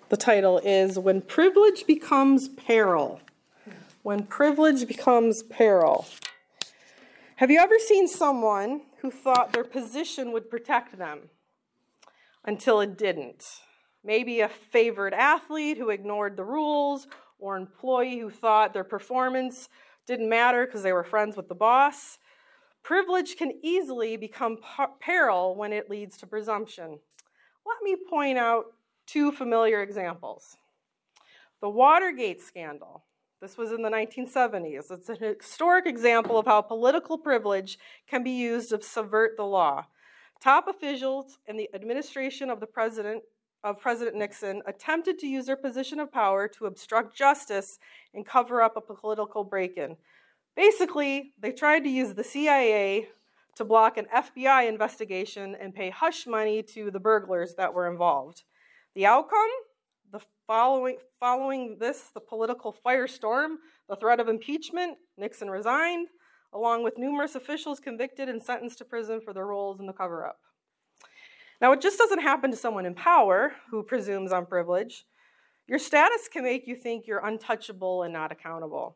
The title is When Privilege Becomes Peril. When Privilege Becomes Peril. Have you ever seen someone who thought their position would protect them until it didn't? Maybe a favored athlete who ignored the rules, or an employee who thought their performance didn't matter because they were friends with the boss. Privilege can easily become peril when it leads to presumption. Let me point out two familiar examples. The Watergate scandal. This was in the 1970s. It's an historic example of how political privilege can be used to subvert the law. Top officials in the administration of President Nixon attempted to use their position of power to obstruct justice and cover up a political break-in. Basically, they tried to use the CIA to block an FBI investigation and pay hush money to the burglars that were involved. The outcome? Following this, the political firestorm, the threat of impeachment, Nixon resigned, along with numerous officials convicted and sentenced to prison for their roles in the cover-up. Now, it just doesn't happen to someone in power who presumes on privilege. Your status can make you think you're untouchable and not accountable.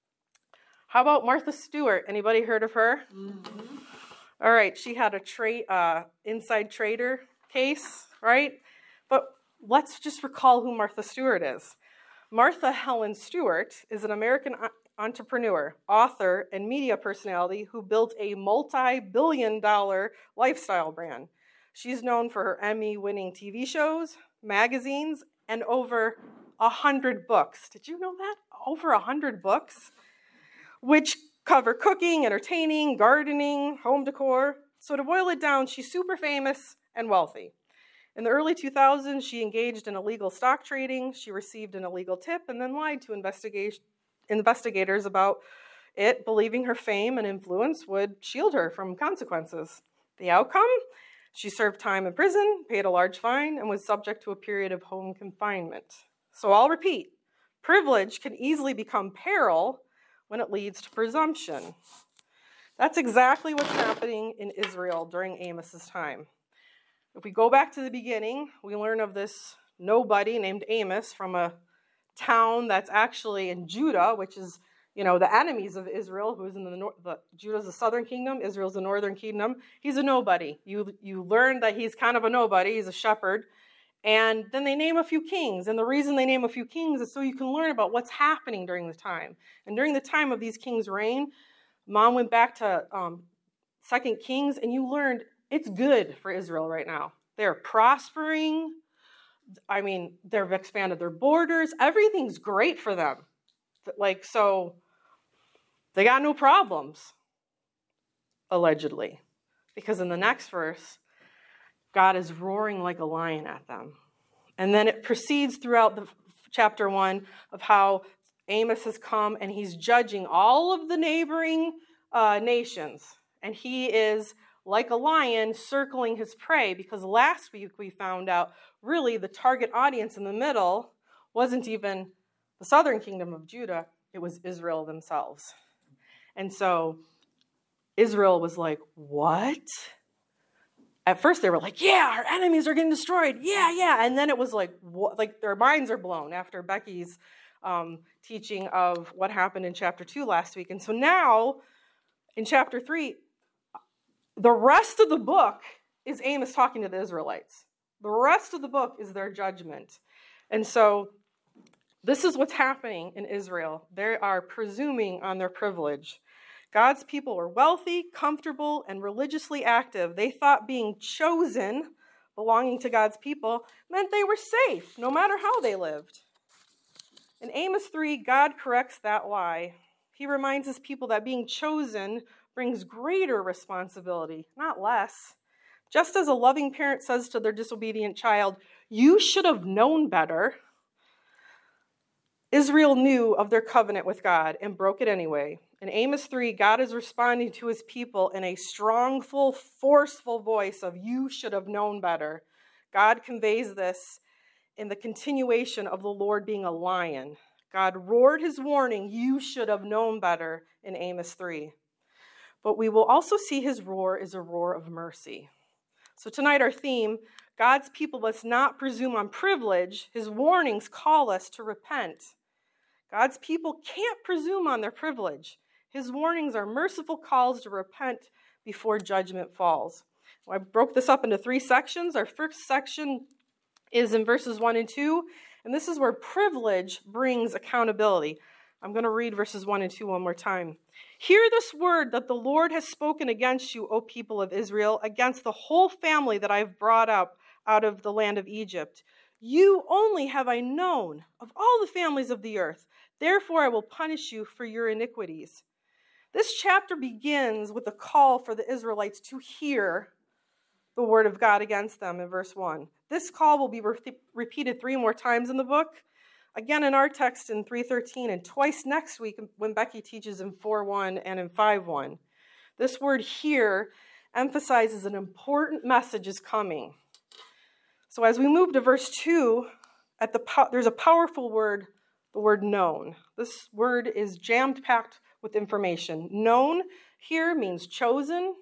How about Martha Stewart? Anybody heard of her? Mm-hmm. All right, she had a inside trader case, right? But let's just recall who Martha Stewart is. Martha Helen Stewart is an American entrepreneur, author, and media personality who built a multi-billion-dollar lifestyle brand. She's known for her Emmy-winning TV shows, magazines, and over 100 books. Did you know that? Over 100 books, which cover cooking, entertaining, gardening, home decor. So to boil it down, she's super famous and wealthy. In the early 2000s, she engaged in illegal stock trading. She received an illegal tip and then lied to investigators about it, believing her fame and influence would shield her from consequences. The outcome? She served time in prison, paid a large fine, and was subject to a period of home confinement. So I'll repeat, privilege can easily become peril when it leads to presumption. That's exactly what's happening in Israel during Amos's time. If we go back to the beginning, we learn of this nobody named Amos from a town that's actually in Judah, which is, the enemies of Israel, who's in the north. Judah's the southern kingdom, Israel's the northern kingdom. He's a nobody. You learn that he's kind of a nobody. He's a shepherd. And then they name a few kings. And the reason they name a few kings is so you can learn about what's happening during the time. And during the time of these kings' reign, Mom went back to 2 Kings, and you learned it's good for Israel right now. They're prospering. I mean, they've expanded their borders. Everything's great for them. So they got no problems, allegedly. Because in the next verse, God is roaring like a lion at them. And then it proceeds throughout the chapter 1 of how Amos has come and he's judging all of the neighboring nations. And he is like a lion circling his prey, because last week we found out really the target audience in the middle wasn't even the southern kingdom of Judah, it was Israel themselves. And so Israel was like, what? At first they were like, yeah, our enemies are getting destroyed. Yeah. And then it was like, what? Like their minds are blown after Becky's teaching of what happened in chapter 2 last week. And so now in chapter 3, the rest of the book is Amos talking to the Israelites. The rest of the book is their judgment. And so this is what's happening in Israel. They are presuming on their privilege. God's people were wealthy, comfortable, and religiously active. They thought being chosen, belonging to God's people, meant they were safe, no matter how they lived. In Amos 3, God corrects that lie. He reminds his people that being chosen brings greater responsibility, not less. Just as a loving parent says to their disobedient child, you should have known better, Israel knew of their covenant with God and broke it anyway. In Amos 3, God is responding to his people in a strong, full, forceful voice of, you should have known better. God conveys this in the continuation of the Lord being a lion. God roared his warning, you should have known better, in Amos 3. But we will also see his roar is a roar of mercy. So tonight our theme, God's people must not presume on privilege. His warnings call us to repent. God's people can't presume on their privilege. His warnings are merciful calls to repent before judgment falls. I broke this up into 3 sections. Our first section is in verses 1 and 2, and this is where privilege brings accountability. I'm going to read verses 1 and 2 one more time. Hear this word that the Lord has spoken against you, O people of Israel, against the whole family that I have brought up out of the land of Egypt. You only have I known of all the families of the earth. Therefore I will punish you for your iniquities. This chapter begins with a call for the Israelites to hear the word of God against them in verse 1. This call will be repeated 3 more times in the book. Again in our text in 3:13 and twice next week when Becky teaches in 4:1 and in 5:1. This word here emphasizes an important message is coming. So as we move to verse 2, there's a powerful word, the word known. This word is jam-packed with information. Known here means chosen,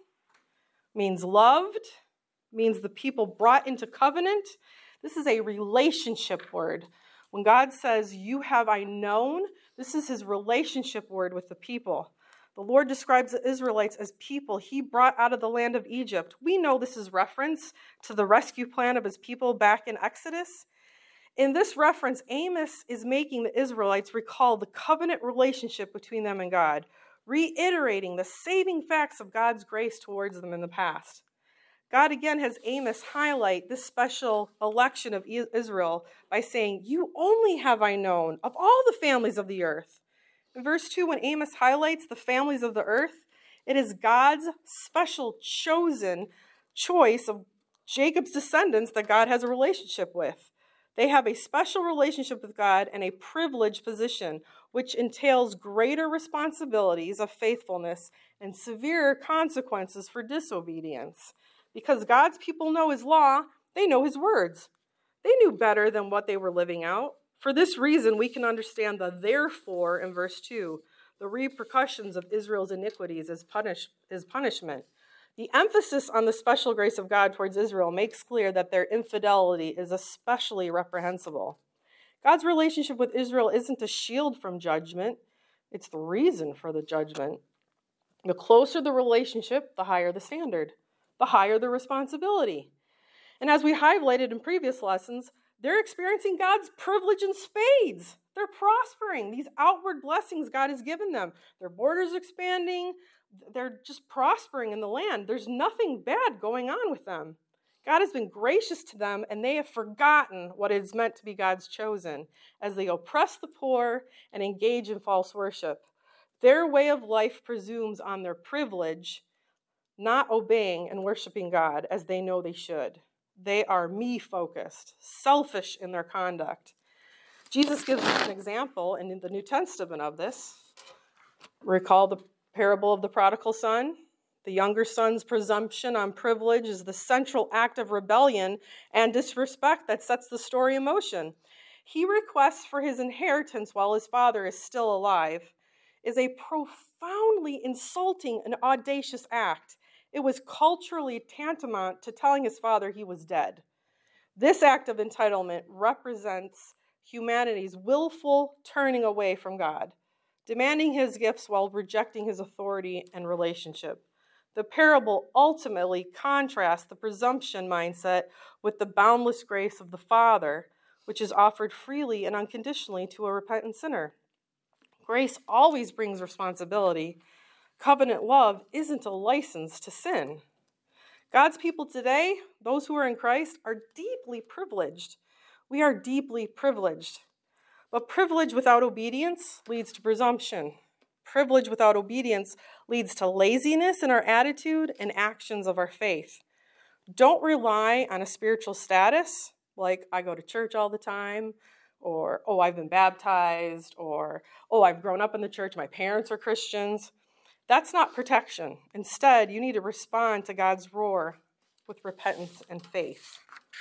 means loved, means the people brought into covenant. This is a relationship word. When God says, you have I known, this is his relationship word with the people. The Lord describes the Israelites as people he brought out of the land of Egypt. We know this is reference to the rescue plan of his people back in Exodus. In this reference, Amos is making the Israelites recall the covenant relationship between them and God, reiterating the saving facts of God's grace towards them in the past. God again has Amos highlight this special election of Israel by saying, you only have I known of all the families of the earth. In verse 2, when Amos highlights the families of the earth, it is God's special chosen choice of Jacob's descendants that God has a relationship with. They have a special relationship with God and a privileged position, which entails greater responsibilities of faithfulness and severe consequences for disobedience. Because God's people know his law, they know his words. They knew better than what they were living out. For this reason, we can understand the therefore in verse 2, the repercussions of Israel's iniquities as punishment. The emphasis on the special grace of God towards Israel makes clear that their infidelity is especially reprehensible. God's relationship with Israel isn't a shield from judgment. It's the reason for the judgment. The closer the relationship, the higher the standard, the higher the responsibility. And as we highlighted in previous lessons, they're experiencing God's privilege in spades. They're prospering. These outward blessings God has given them. Their borders expanding. They're just prospering in the land. There's nothing bad going on with them. God has been gracious to them, and they have forgotten what it is meant to be God's chosen as they oppress the poor and engage in false worship. Their way of life presumes on their privilege, not obeying and worshiping God as they know they should. They are me-focused, selfish in their conduct. Jesus gives us an example in the New Testament of this. Recall the parable of the prodigal son. The younger son's presumption on privilege is the central act of rebellion and disrespect that sets the story in motion. He requests for his inheritance while his father is still alive, is a profoundly insulting and audacious act. It was culturally tantamount to telling his father he was dead. This act of entitlement represents humanity's willful turning away from God, demanding his gifts while rejecting his authority and relationship. The parable ultimately contrasts the presumption mindset with the boundless grace of the Father, which is offered freely and unconditionally to a repentant sinner. Grace always brings responsibility. Covenant love isn't a license to sin. God's people today, those who are in Christ, are deeply privileged. We are deeply privileged. But privilege without obedience leads to presumption. Privilege without obedience leads to laziness in our attitude and actions of our faith. Don't rely on a spiritual status, like I go to church all the time, or, oh, I've been baptized, or, oh, I've grown up in the church, my parents are Christians. That's not protection. Instead, you need to respond to God's roar with repentance and faith.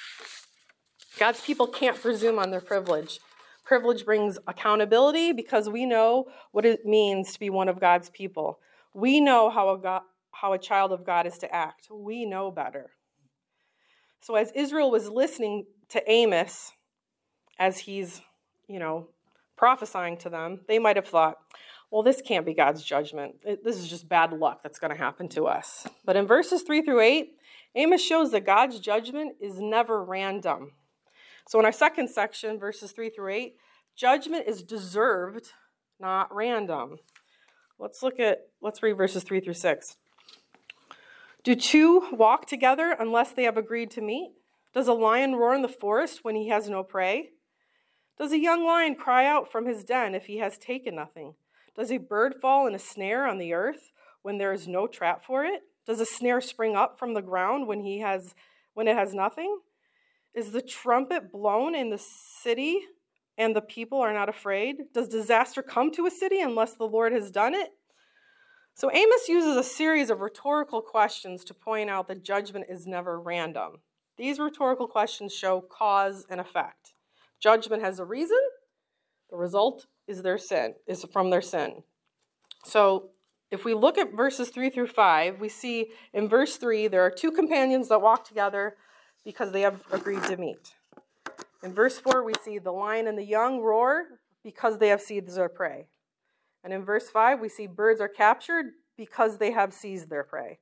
God's people can't presume on their privilege. Privilege brings accountability because we know what it means to be one of God's people. We know how a child of God is to act. We know better. So as Israel was listening to Amos, as he's, prophesying to them, they might have thought, well, this can't be God's judgment. This is just bad luck that's going to happen to us. But in verses 3 through 8, Amos shows that God's judgment is never random. So in our second section, verses 3 through 8, judgment is deserved, not random. Let's read verses 3 through 6. Do two walk together unless they have agreed to meet? Does a lion roar in the forest when he has no prey? Does a young lion cry out from his den if he has taken nothing? Does a bird fall in a snare on the earth when there is no trap for it? Does a snare spring up from the ground when it has nothing? Is the trumpet blown in the city and the people are not afraid? Does disaster come to a city unless the Lord has done it? So Amos uses a series of rhetorical questions to point out that judgment is never random. These rhetorical questions show cause and effect. Judgment has a reason. The result is from their sin. So if we look at verses 3 through 5, we see in verse 3 there are two companions that walk together because they have agreed to meet. In verse 4, we see the lion and the young roar because they have seized their prey. And in verse 5, we see birds are captured because they have seized their prey.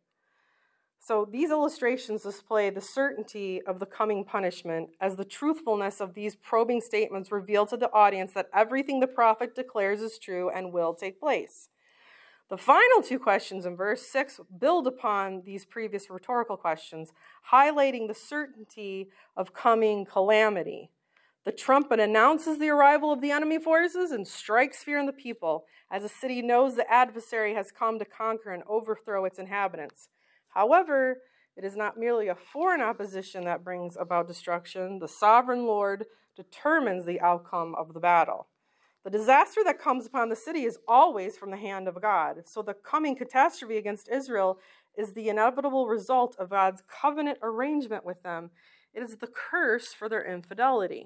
So these illustrations display the certainty of the coming punishment as the truthfulness of these probing statements reveal to the audience that everything the prophet declares is true and will take place. The final two questions in verse 6 build upon these previous rhetorical questions, highlighting the certainty of coming calamity. The trumpet announces the arrival of the enemy forces and strikes fear in the people, as the city knows the adversary has come to conquer and overthrow its inhabitants. However, it is not merely a foreign opposition that brings about destruction. The sovereign Lord determines the outcome of the battle. The disaster that comes upon the city is always from the hand of God. So the coming catastrophe against Israel is the inevitable result of God's covenant arrangement with them. It is the curse for their infidelity.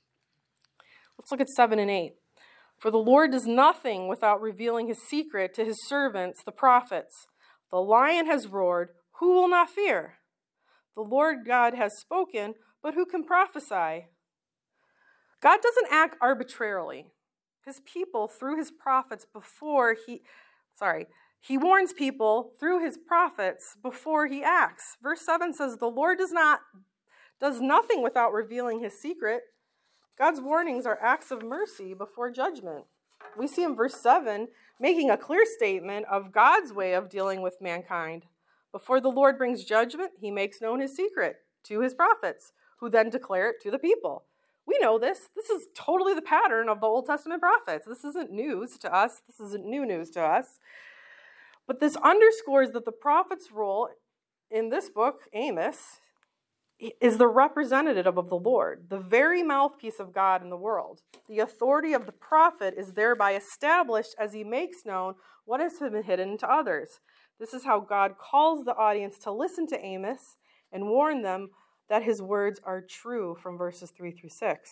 Let's look at 7 and 8. For the Lord does nothing without revealing his secret to his servants, the prophets. The lion has roared, who will not fear? The Lord God has spoken, but who can prophesy? God doesn't act arbitrarily. His people through his prophets he warns people through his prophets before he acts. Verse 7 says, the Lord does nothing without revealing his secret. God's warnings are acts of mercy before judgment. We see in verse 7 making a clear statement of God's way of dealing with mankind. Before the Lord brings judgment, he makes known his secret to his prophets, who then declare it to the people. We know this. This is totally the pattern of the Old Testament prophets. This isn't news to us. This isn't new news to us. But this underscores that the prophet's role in this book, Amos, is the representative of the Lord, the very mouthpiece of God in the world. The authority of the prophet is thereby established as he makes known what has been hidden to others. This is how God calls the audience to listen to Amos and warn them that his words are true from verses 3 through 6.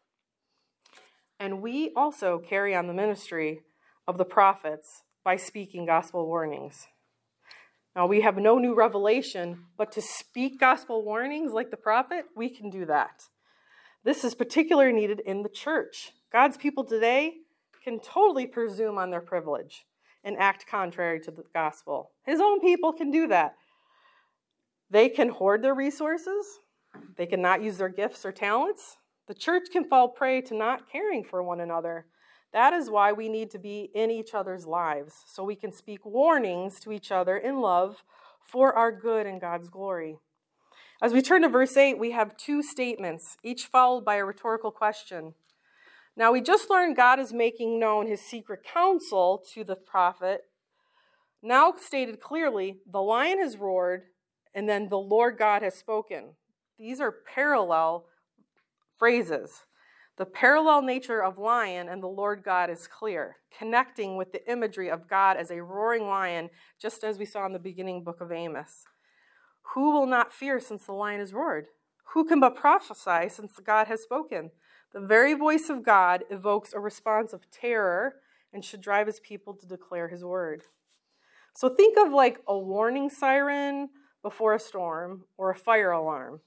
And we also carry on the ministry of the prophets by speaking gospel warnings. Now, we have no new revelation, but to speak gospel warnings like the prophet, we can do that. This is particularly needed in the church. God's people today can totally presume on their privilege and act contrary to the gospel. His own people can do that. They can hoard their resources. They can not use their gifts or talents. The church can fall prey to not caring for one another. That is why we need to be in each other's lives, so we can speak warnings to each other in love for our good and God's glory. As we turn to verse 8, we have two statements, each followed by a rhetorical question. Now, we just learned God is making known his secret counsel to the prophet. Now stated clearly, the lion has roared, and then the Lord God has spoken. These are parallel phrases. The parallel nature of lion and the Lord God is clear, connecting with the imagery of God as a roaring lion, just as we saw in the beginning book of Amos. Who will not fear since the lion has roared? Who can but prophesy since God has spoken? The very voice of God evokes a response of terror and should drive his people to declare his word. So think of like a warning siren before a storm or a fire alarm.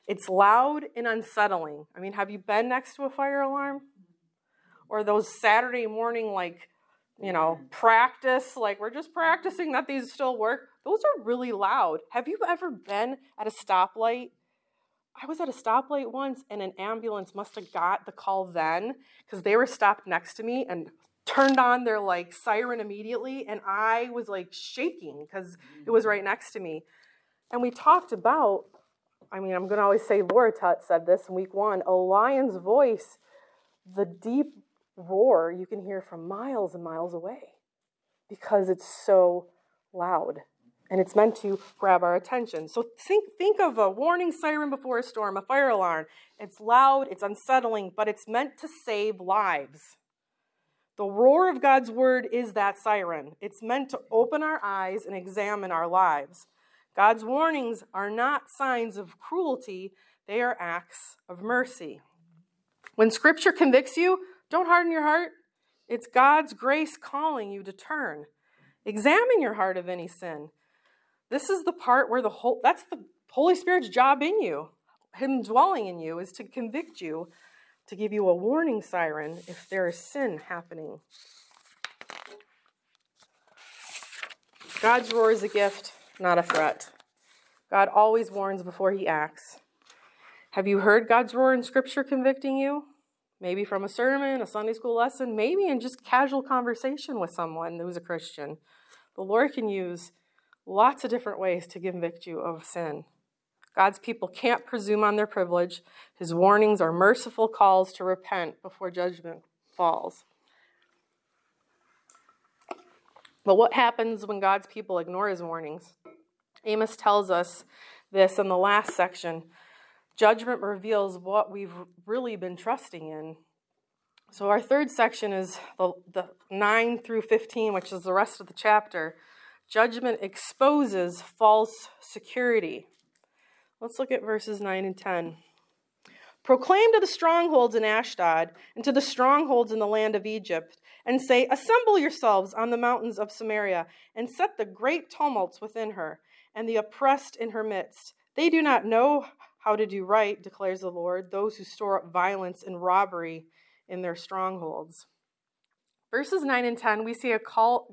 It's loud and unsettling. I mean, have you been next to a fire alarm? Or those Saturday morning, practice, like we're just practicing that these still work. Those are really loud. Have you ever been at a stoplight? I was at a stoplight once, and an ambulance must have got the call then because they were stopped next to me and turned on their siren immediately, and I was shaking because it was right next to me. And we talked about, I'm going to always say Laura Tut said this in week 1, a lion's voice, the deep roar you can hear from miles and miles away because it's so loud. And it's meant to grab our attention. So think of a warning siren before a storm, a fire alarm. It's loud, it's unsettling, but it's meant to save lives. The roar of God's word is that siren. It's meant to open our eyes and examine our lives. God's warnings are not signs of cruelty, they are acts of mercy. When Scripture convicts you, don't harden your heart. It's God's grace calling you to turn. Examine your heart of any sin. This is the part where that's the Holy Spirit's job in you. Him dwelling in you is to convict you, to give you a warning siren if there is sin happening. God's roar is a gift, not a threat. God always warns before he acts. Have you heard God's roar in Scripture convicting you? Maybe from a sermon, a Sunday school lesson, maybe in just casual conversation with someone who's a Christian. The Lord can use lots of different ways to convict you of sin. God's people can't presume on their privilege. His warnings are merciful calls to repent before judgment falls. But what happens when God's people ignore his warnings? Amos tells us this in the last section. Judgment reveals what we've really been trusting in. So our third section is the 9 through 15, which is the rest of the chapter. Judgment exposes false security. Let's look at verses 9 and 10. Proclaim to the strongholds in Ashdod and to the strongholds in the land of Egypt, and say, assemble yourselves on the mountains of Samaria, and set the great tumults within her, and the oppressed in her midst. They do not know how to do right, declares the Lord, those who store up violence and robbery in their strongholds. Verses 9 and 10, we see a call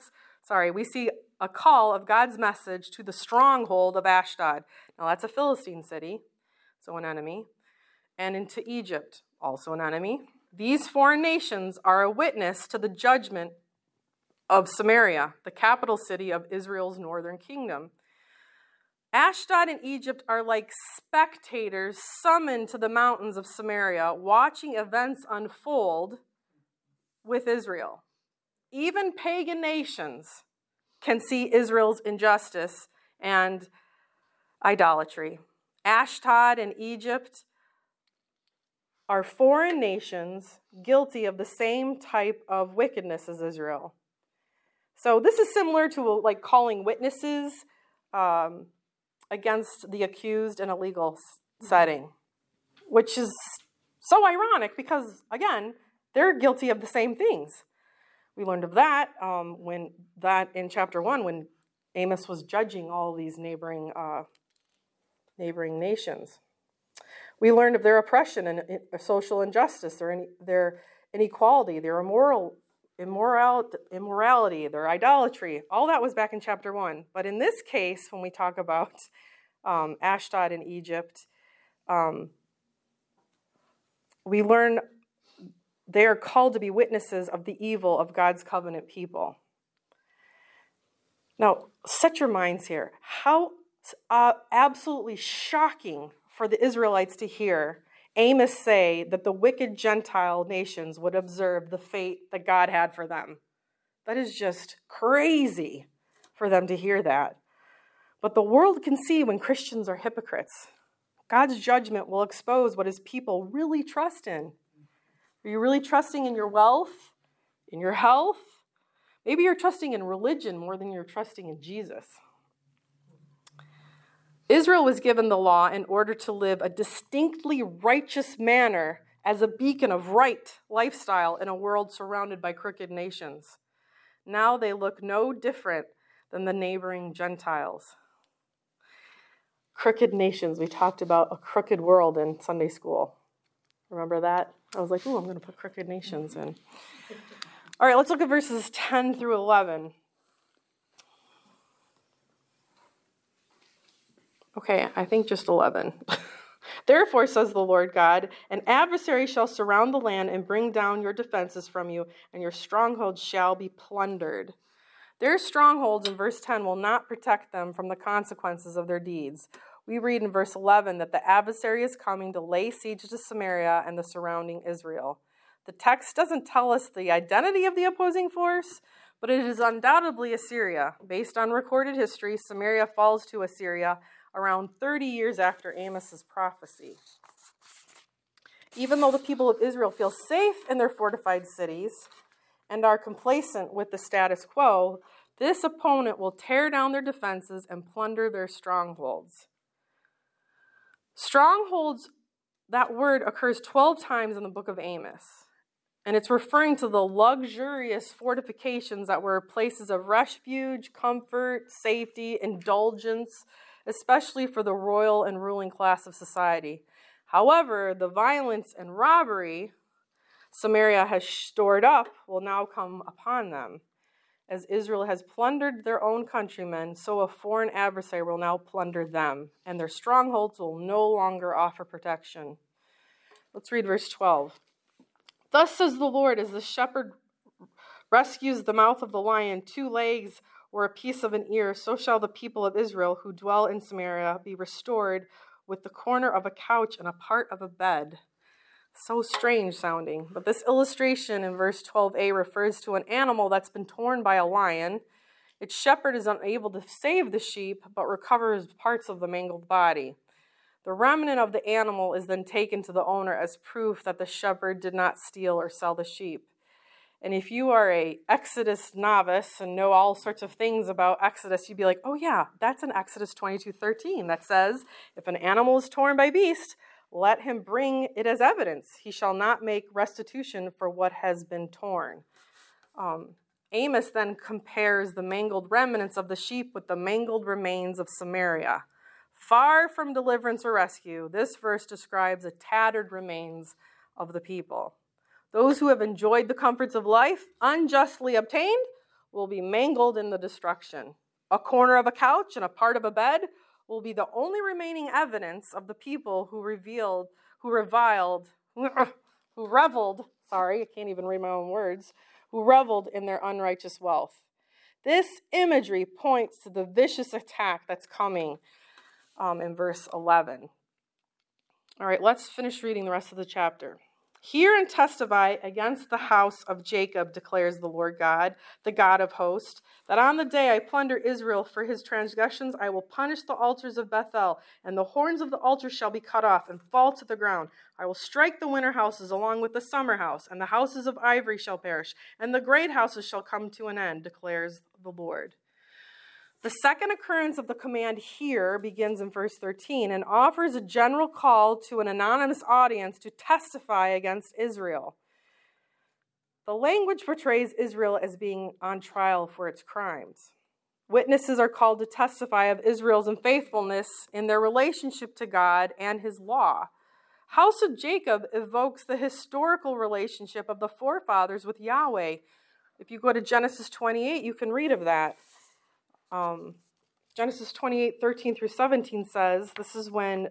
of God's message to the stronghold of Ashdod. Now that's a Philistine city, so an enemy, and into Egypt, also an enemy. These foreign nations are a witness to the judgment of Samaria, the capital city of Israel's northern kingdom. Ashdod and Egypt are like spectators summoned to the mountains of Samaria, watching events unfold with Israel. Even pagan nations can see Israel's injustice and idolatry. Ashdod and Egypt are foreign nations guilty of the same type of wickedness as Israel. So this is similar to calling witnesses against the accused in a legal setting, which is so ironic because, again, they're guilty of the same things. We learned of that in chapter 1 when Amos was judging all these neighboring nations. We learned of their oppression and social injustice, their inequality, their immorality, their idolatry. All that was back in chapter 1. But in this case, when we talk about Ashdod and Egypt, we learn they are called to be witnesses of the evil of God's covenant people. Now, set your minds here. How absolutely shocking for the Israelites to hear Amos say that the wicked Gentile nations would observe the fate that God had for them. That is just crazy for them to hear that. But the world can see when Christians are hypocrites. God's judgment will expose what his people really trust in. Are you really trusting in your wealth, in your health? Maybe you're trusting in religion more than you're trusting in Jesus. Israel was given the law in order to live a distinctly righteous manner as a beacon of right lifestyle in a world surrounded by crooked nations. Now they look no different than the neighboring Gentiles. crooked nations. We talked about a crooked world in Sunday school. Remember that? I was like, ooh, I'm going to put crooked nations in. All right, let's look at verses 10 through 11. Okay, I think just 11. Therefore, says the Lord God, an adversary shall surround the land and bring down your defenses from you, and your strongholds shall be plundered. Their strongholds, in verse 10, will not protect them from the consequences of their deeds. We read in verse 11 that the adversary is coming to lay siege to Samaria and the surrounding Israel. The text doesn't tell us the identity of the opposing force, but it is undoubtedly Assyria. Based on recorded history, Samaria falls to Assyria around 30 years after Amos's prophecy. Even though the people of Israel feel safe in their fortified cities and are complacent with the status quo, this opponent will tear down their defenses and plunder their strongholds. Strongholds, that word occurs 12 times in the book of Amos, and it's referring to the luxurious fortifications that were places of refuge, comfort, safety, indulgence, especially for the royal and ruling class of society. However, the violence and robbery Samaria has stored up will now come upon them. As Israel has plundered their own countrymen, so a foreign adversary will now plunder them, and their strongholds will no longer offer protection. Let's read verse 12. Thus says the Lord, as the shepherd rescues the mouth of the lion, 2 legs or a piece of an ear, so shall the people of Israel who dwell in Samaria be restored with the corner of a couch and a part of a bed. So strange sounding. But this illustration in verse 12a refers to an animal that's been torn by a lion. Its shepherd is unable to save the sheep, but recovers parts of the mangled body. The remnant of the animal is then taken to the owner as proof that the shepherd did not steal or sell the sheep. And if you are a Exodus novice and know all sorts of things about Exodus, you'd be like, oh yeah, that's in Exodus 22:13 that says, if an animal is torn by beast, let him bring it as evidence. He shall not make restitution for what has been torn. Amos then compares the mangled remnants of the sheep with the mangled remains of Samaria. Far from deliverance or rescue, this verse describes the tattered remains of the people. Those who have enjoyed the comforts of life, unjustly obtained, will be mangled in the destruction. A corner of a couch and a part of a bed will be the only remaining evidence of the people who reveled in their unrighteous wealth. This imagery points to the vicious attack that's coming in verse 11. All right, let's finish reading the rest of the chapter. Hear and testify against the house of Jacob, declares the Lord God, the God of hosts, that on the day I plunder Israel for his transgressions, I will punish the altars of Bethel, and the horns of the altar shall be cut off and fall to the ground. I will strike the winter houses along with the summer house, and the houses of ivory shall perish, and the great houses shall come to an end, declares the Lord. The second occurrence of the command here begins in verse 13 and offers a general call to an anonymous audience to testify against Israel. The language portrays Israel as being on trial for its crimes. Witnesses are called to testify of Israel's unfaithfulness in their relationship to God and his law. House of Jacob evokes the historical relationship of the forefathers with Yahweh. If you go to Genesis 28, you can read of that. Genesis 28:13 through 17 says, this is when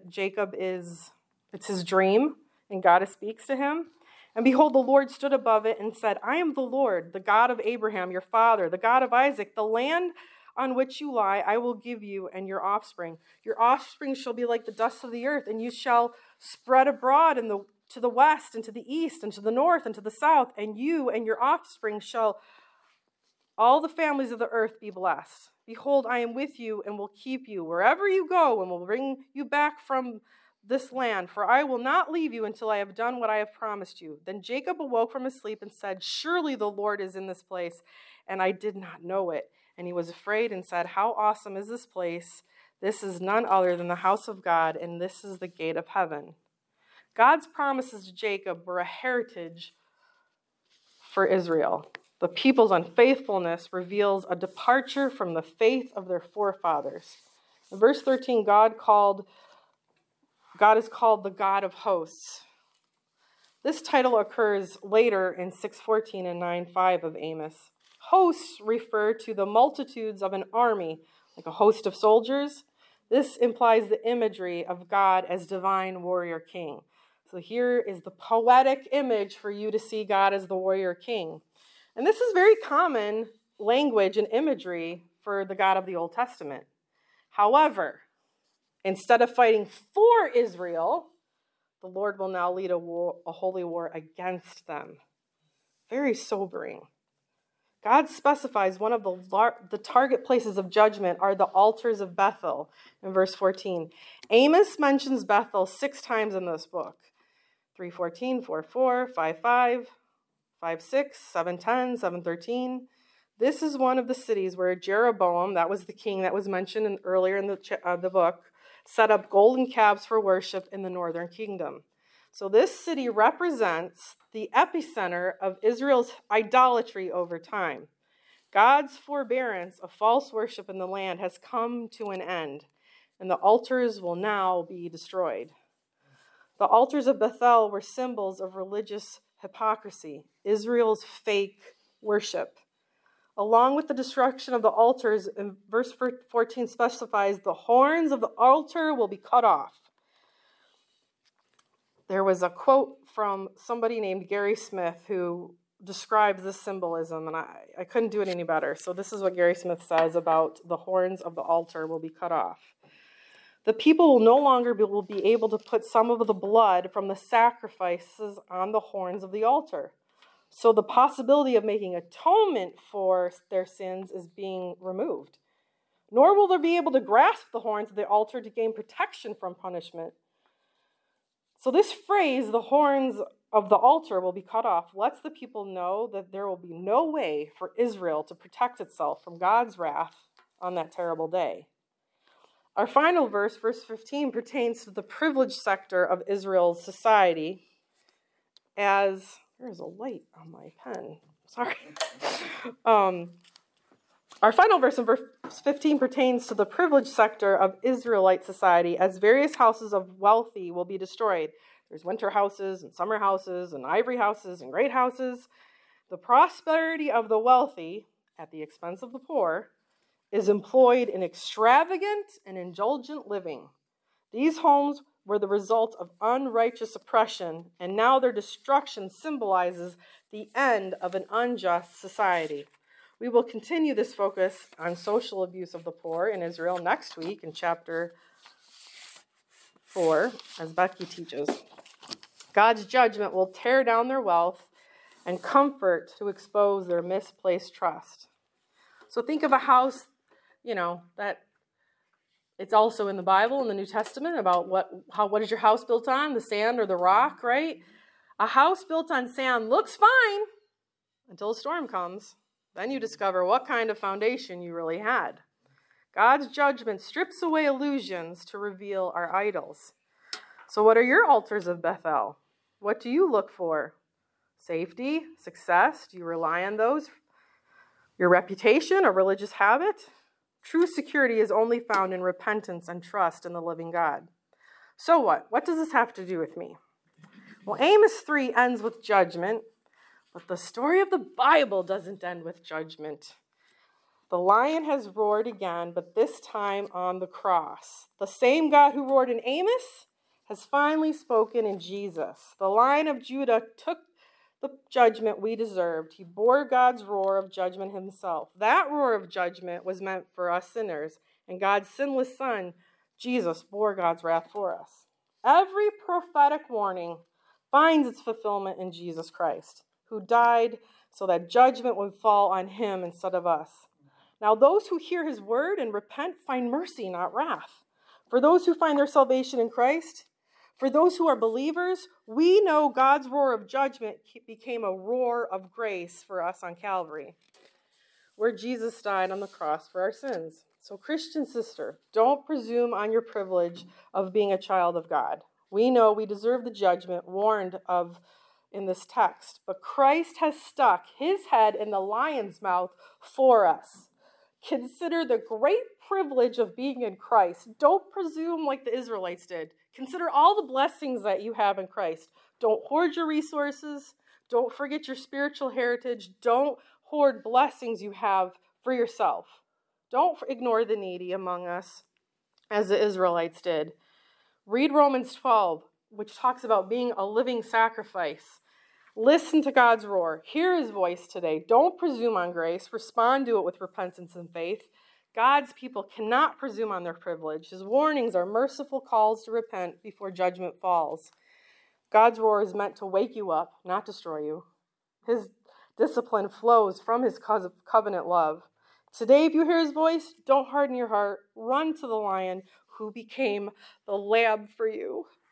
it's his dream, and God speaks to him. And behold, the Lord stood above it and said, I am the Lord, the God of Abraham, your father, the God of Isaac. The land on which you lie, I will give you and your offspring. Your offspring shall be like the dust of the earth, and you shall spread abroad to the west and to the east and to the north and to the south, and you and your offspring shall all the families of the earth be blessed. Behold, I am with you and will keep you wherever you go and will bring you back from this land, for I will not leave you until I have done what I have promised you. Then Jacob awoke from his sleep and said, surely the Lord is in this place, and I did not know it. And he was afraid and said, how awesome is this place? This is none other than the house of God, and this is the gate of heaven. God's promises to Jacob were a heritage for Israel. The people's unfaithfulness reveals a departure from the faith of their forefathers. In verse 13, God is called the God of hosts. This title occurs later in 6:14 and 9:5 of Amos. Hosts refer to the multitudes of an army, like a host of soldiers. This implies the imagery of God as divine warrior king. So here is the poetic image for you to see God as the warrior king. And this is very common language and imagery for the God of the Old Testament. However, instead of fighting for Israel, the Lord will now lead a holy war against them. Very sobering. God specifies one of the target places of judgment are the altars of Bethel in verse 14. Amos mentions Bethel 6 times in this book. 3:14, 4:4, 5:5, 5:6, 7:10, 7:13. This is one of the cities where Jeroboam, that was the king that was mentioned earlier in the book, set up golden calves for worship in the northern kingdom. So this city represents the epicenter of Israel's idolatry over time. God's forbearance of false worship in the land has come to an end, and the altars will now be destroyed. The altars of Bethel were symbols of religious hypocrisy, Israel's fake worship. Along with the destruction of the altars, in verse 14 specifies the horns of the altar will be cut off. There was a quote from somebody named Gary Smith who describes this symbolism, and I couldn't do it any better. So this is what Gary Smith says about the horns of the altar will be cut off. The people will no longer will be able to put some of the blood from the sacrifices on the horns of the altar. So the possibility of making atonement for their sins is being removed. Nor will they be able to grasp the horns of the altar to gain protection from punishment. So this phrase, the horns of the altar will be cut off, lets the people know that there will be no way for Israel to protect itself from God's wrath on that terrible day. Our final verse, verse 15, pertains to the privileged sector of Israel's society as... There's a light on my pen. Sorry. Our final verse in verse 15 pertains to the privileged sector of Israelite society as various houses of wealthy will be destroyed. There's winter houses and summer houses and ivory houses and great houses. The prosperity of the wealthy at the expense of the poor is employed in extravagant and indulgent living. These homes were the result of unrighteous oppression, and now their destruction symbolizes the end of an unjust society. We will continue this focus on social abuse of the poor in Israel next week in chapter 4, as Becky teaches. God's judgment will tear down their wealth and comfort to expose their misplaced trust. So think of a house, that it's also in the Bible, in the New Testament, about what is your house built on, the sand or the rock, right? A house built on sand looks fine until a storm comes. Then you discover what kind of foundation you really had. God's judgment strips away illusions to reveal our idols. So what are your altars of Bethel? What do you look for? Safety, success? Do you rely on those? Your reputation, a religious habit? True security is only found in repentance and trust in the living God. So what? What does this have to do with me? Well, Amos 3 ends with judgment, but the story of the Bible doesn't end with judgment. The lion has roared again, but this time on the cross. The same God who roared in Amos has finally spoken in Jesus. The Lion of Judah took the judgment we deserved. He bore God's roar of judgment himself. That roar of judgment was meant for us sinners, and God's sinless Son, Jesus, bore God's wrath for us. Every prophetic warning finds its fulfillment in Jesus Christ, who died so that judgment would fall on him instead of us. Now those who hear his word and repent find mercy, not wrath. For those who find their salvation in Christ, for those who are believers, we know God's roar of judgment became a roar of grace for us on Calvary, where Jesus died on the cross for our sins. So Christian sister, don't presume on your privilege of being a child of God. We know we deserve the judgment warned of in this text, but Christ has stuck his head in the lion's mouth for us. Consider the great privilege of being in Christ. Don't presume like the Israelites did. Consider all the blessings that you have in Christ. Don't hoard your resources. Don't forget your spiritual heritage. Don't hoard blessings you have for yourself. Don't ignore the needy among us, as the Israelites did. Read Romans 12, which talks about being a living sacrifice. Listen to God's roar. Hear his voice today. Don't presume on grace. Respond to it with repentance and faith. God's people cannot presume on their privilege. His warnings are merciful calls to repent before judgment falls. God's roar is meant to wake you up, not destroy you. His discipline flows from his covenant love. Today, if you hear his voice, don't harden your heart. Run to the Lion who became the lamb for you.